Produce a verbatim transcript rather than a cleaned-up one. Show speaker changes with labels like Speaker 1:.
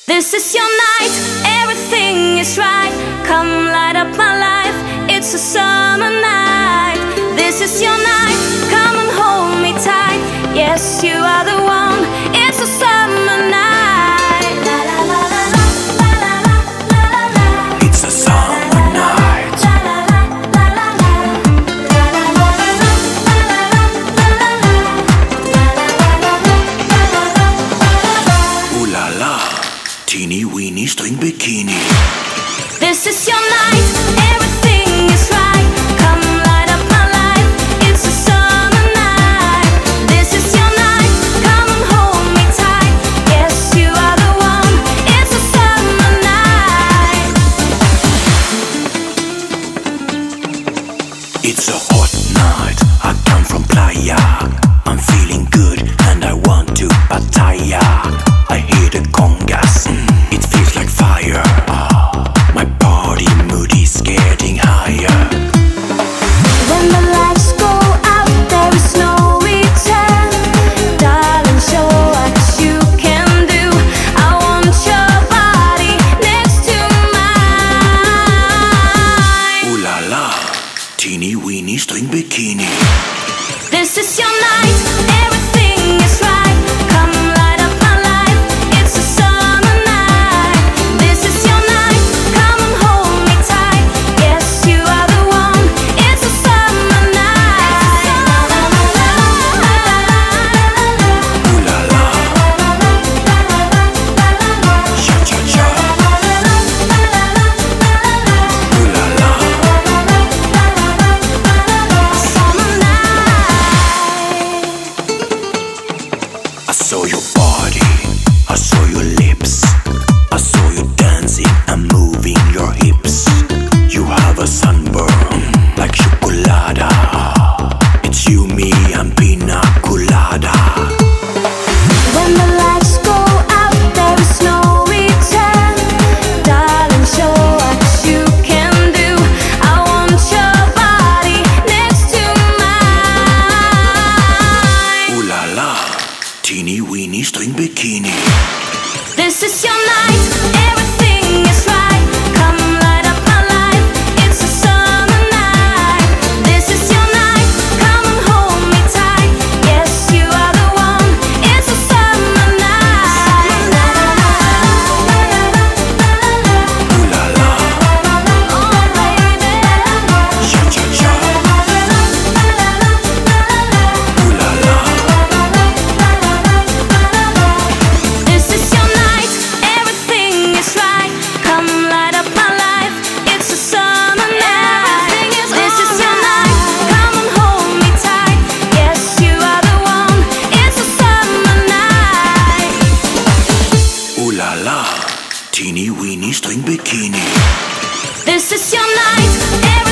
Speaker 1: This is your night, everything is right. Come light up my life, it's a summer night. This is your night, come and hold me tight. Yes, you are the one, it's a summer night. La la la la la la la la la la.
Speaker 2: It's a summer night.
Speaker 1: La la la la la la. La la la la la la la.
Speaker 2: Ooh la la, teeny weeny string bikini.
Speaker 1: This is your night, everything is right. Come light up my life, it's a summer night. This is your night, come and hold me tight. Yes, you are the one, it's a summer night.
Speaker 2: It's a hot night, I come from playa. I'm feeling good and I want to batalla. I hear the congas, mm, it feels like fire. Ah, my body mood is getting higher.
Speaker 1: When the lights go out, there is no return. Darling, show what you can do. I want your body next to mine.
Speaker 2: Ooh la la, teeny weeny string bikini.
Speaker 1: This is your night, everything is right. Come light up my life, it's a summer night. This is your night, come and hold me tight. Yes, you are the one, it's a summer night.
Speaker 2: Ooh la la, cha cha cha. Ooh la la,
Speaker 1: Summer night.
Speaker 2: I saw your body, I saw your lips, I saw you dancing and moving your hips. You have a sunburn like chocolada. It's you, me, and pina colada.
Speaker 1: When the lights go out, there is no return. Darling, show what you can do. I want your body next to mine.
Speaker 2: Ooh la la, teeny weeny string bikini.
Speaker 1: This is your night, everything is right. Come light up my life, it's a summer night. This is your night, come and hold me tight. Yes, you are the one, it's a summer night.
Speaker 2: Ooh la la,
Speaker 1: Oh baby,
Speaker 2: cha cha cha. Ooh la la,
Speaker 1: this is your night, everything is right. Come light up my life, it's a summer night. This is your night, come and hold me tight. Yes, you are the one, it's a summer night.
Speaker 2: ooh la la, teeny weeny string bikini.
Speaker 1: This is your night,